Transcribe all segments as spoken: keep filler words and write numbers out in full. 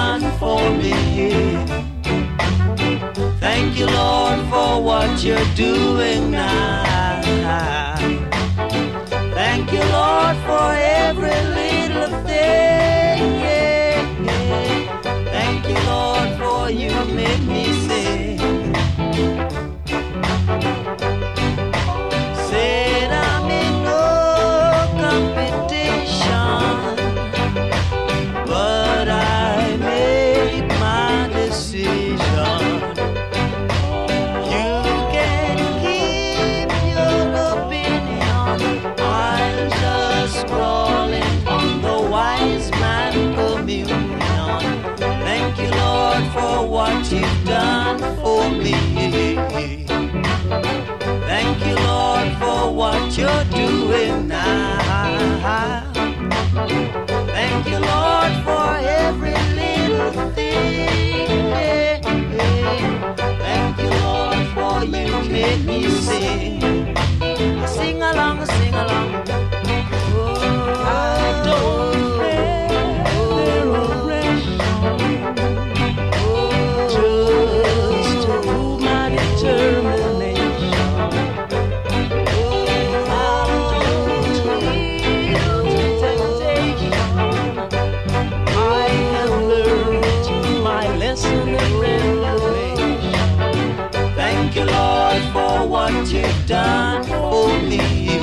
done for me. Thank you, Lord, for what you're doing now. Thank you, Lord, for every little thing. Yeah, yeah. Thank you, Lord, for you made me sing. Said I'm in no competition, but I made my decision. You can keep your opinion. I'm just crawling on the wise man communion. Thank you, Lord, for what you've done for me. Thank you, Lord, for what you're doing now. Thank you, Lord, for every little thing. Yeah, yeah. Thank you, Lord, for you made me sing. Sing along, sing along. Oh, I don't just to prove my determination. Oh, I don't yield to temptation. I have learned my lesson in revelation. Thank you, Lord, for what you've done for me.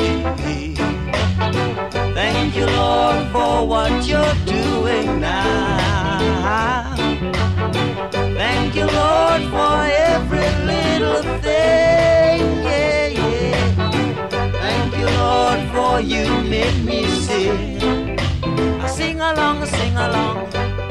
Thank you, Lord, for what you're doing now. Thank you, Lord, for every little thing. Yeah, yeah. Thank you, Lord, for you made me sing. I sing along, I sing along.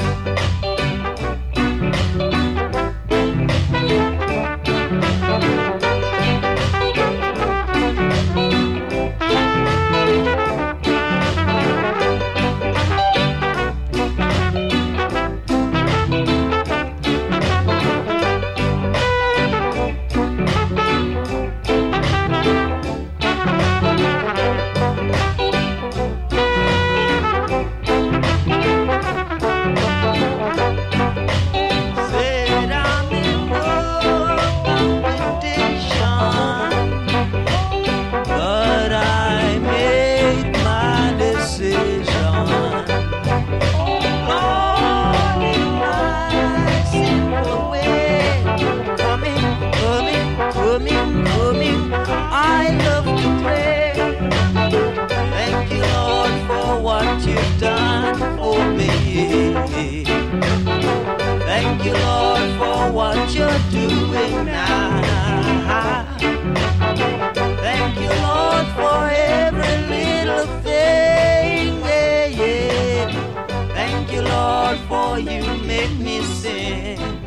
Thank you, Lord, for what you're doing now. Thank you, Lord, for every little thing. Yeah, yeah. Thank you, Lord, for you make me sing.